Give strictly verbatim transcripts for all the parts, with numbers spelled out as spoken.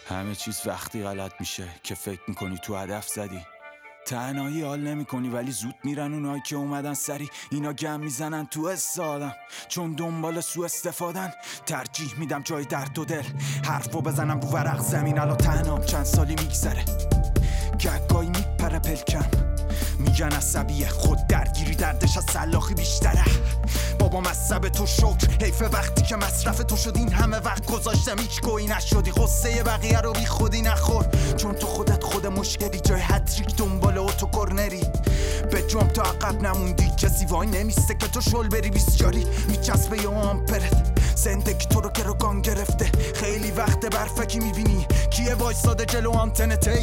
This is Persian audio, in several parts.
همه چیز وقتی غلط میشه که فکر میکنی تو هدف زدی. تنهایی حال نمی کنی ولی زود میرن اونایی که اومدن سری. اینا گم میزنن تو استادم چون دنبال سو استفادن. ترجیح میدم جای درد و دل حرفو بزنم رو ورق زمین. الان تنهام چند سالی میگذره گهگاهی میپره پلکم. میگن عصبیه خود درگیری دردش از سلاخی بیشتره. بابا مصب تو شکر حیف وقتی که مصرف تو شد. این همه وقت گذاشتم هیچ گویی نشدی. غصه بقیه رو بی خودی نخور چون تو خودت خود مشکلی. جای هتریک دنبال اوتو کورنری به جام تو عقب نموندی. کسی وای نمیسته که تو شل بری بیسجاری میچسبه یا آمپرت. زندگی تو رو گروگان گرفته. خیلی وقت برفکی میبینی کیه وایساده جلو آنتنتی.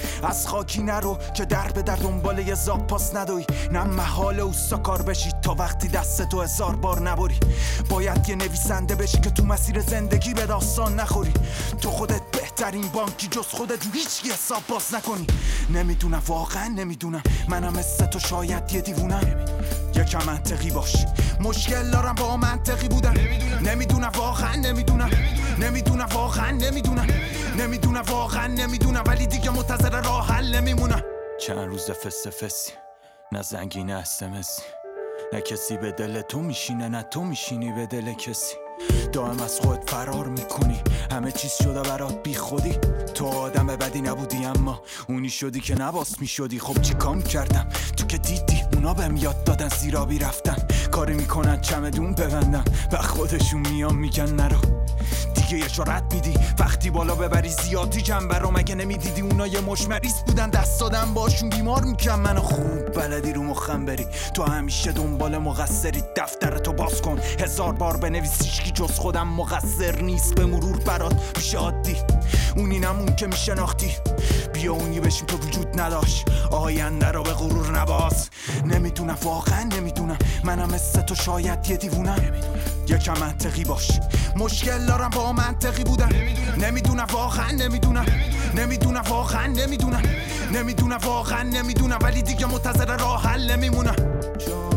از خاکی نرو که در به در دنبال یه زاق پاس ندوی. نه محال اوستا کار بشی تا وقتی دست تو هزار بار نبری. باید یه نویسنده بشی که تو مسیر زندگی به داستان نخوری. تو خودت بهترین بانکی جز خودت رو هیچ حساب باز نکنی. نمیدونم واقعا نمیدونم منم مثل تو شاید یه دیوونم. یکم منطقی باش مشکل دارم با منطقی بودن. نمیدونم واقعا نمیدونم نمیدونم واقعا نمیدونم نمیدونم واقعا نمیدونم ولی دیگه منتظر راه حل نمیمونم. چند روز فس فسی نه زنگی نه اسمسی. نه کسی به دل تو میشینه نه تو میشینی به دل کسی. دائم از خود فرار میکنی همه چیز شده برات بی خودی. تو آدم بدی نبودی اما اونی شدی که نباس میشدی. خب چی کام کردم تو که دیدی اونا بهم یاد دادن زیرابی رفتن. کاری میکنن چمدون ببندن و خودشون میان میگن نرو. دیگه اشارت میدی وقتی بالا ببری زیادی جنبه رو. مگه نمیدیدی اونا یه مشمریز بودن دست دادم باشون بیمار میکن منو. خوب بلدی رو مخم بری تو همیشه دنبال مقصری. دفترتو باز کن هزار بار بنویس هیچکی جز خودم مقصر نیست. به مرور برات میشه عادی اونی نمون که میشناختی. بیا اونی بشیم که وجود نداشت آینده رو به غرور نباز. نمیدونم واقعا نمیدونم منم مثل تو شاید یه دیوونم. یکم منطقی باش مشکل دارم با منطقی بودن. نمیدونم واقعا نمیدونم نمیدونم واقعا نمیدونم نمیدونم واقعا نمیدونم ولی دیگه منتظر راه حل نمیمونم.